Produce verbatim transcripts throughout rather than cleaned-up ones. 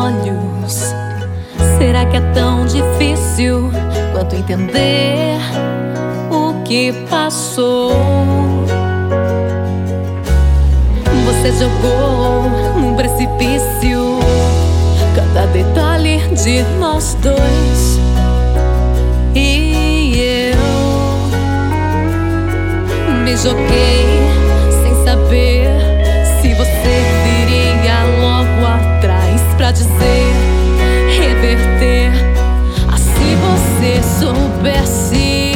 olhos. Será que é tão difícil quanto entender o que passou? Você jogou num precipício cada detalhe de nós dois, e eu me joguei sem saber se você viria logo atrás pra dizer, reverter. Ah, se você soubesse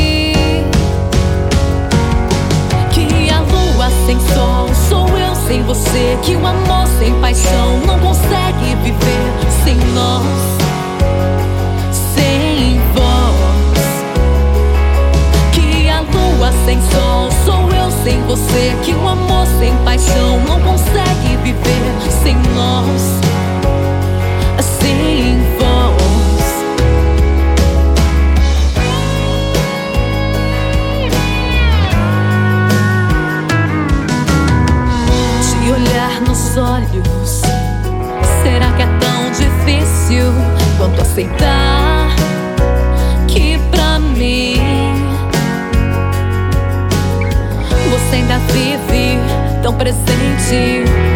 que a lua sem sol sou eu sem você, que o amor sem paixão não consegue viver sem nós, sem voz. Que a lua sem sol sou eu sem você, que o amor sem paixão não consegue viver sem nós, sem voz. Te olhar nos olhos, será que é tão difícil quanto aceitar que pra mim você ainda vive tão presente